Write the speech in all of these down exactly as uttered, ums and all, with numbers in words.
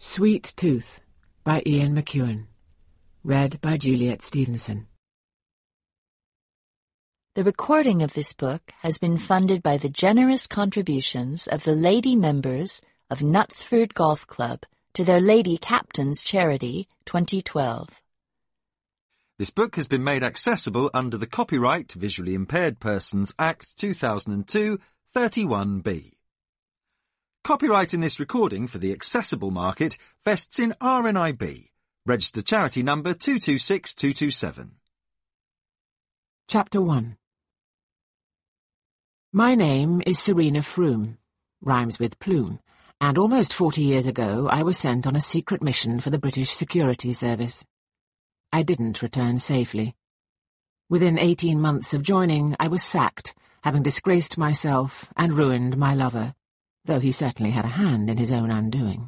Sweet Tooth by Ian McEwan. Read by Juliet Stevenson. The recording of this book has been funded by the generous contributions of the lady members of Knutsford Golf Club to their Lady Captains Charity twenty twelve. This book has been made accessible under the Copyright Visually Impaired Persons Act two thousand two, thirty-one B. Copyright in this recording for the accessible market vests in R N I B, registered charity number two two six two two seven. Chapter one. My name is Serena Froome, rhymes with plume, and almost forty years ago I was sent on a secret mission for the British Security Service. I didn't return safely. Within eighteen months of joining, I was sacked, having disgraced myself and ruined my lover, though he certainly had a hand in his own undoing.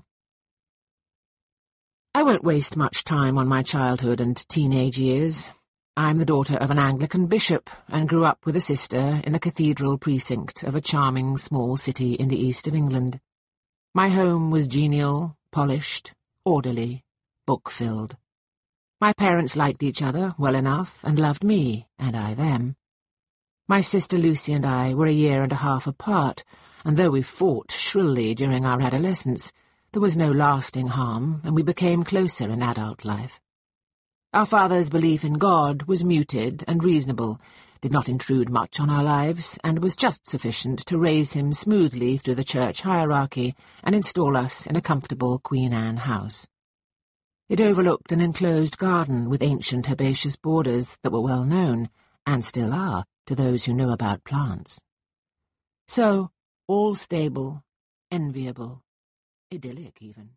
I won't waste much time on my childhood and teenage years. I'm the daughter of an Anglican bishop and grew up with a sister in the cathedral precinct of a charming small city in the east of England. My home was genial, polished, orderly, book-filled. My parents liked each other well enough and loved me, and I them. My sister Lucy and I were a year and a half apart, and though we fought shrilly during our adolescence, there was no lasting harm, and we became closer in adult life. Our father's belief in God was muted and reasonable, did not intrude much on our lives, and was just sufficient to raise him smoothly through the church hierarchy and install us in a comfortable Queen Anne house. It overlooked an enclosed garden with ancient herbaceous borders that were well known, and still are, to those who know about plants. So, all stable, enviable, idyllic even.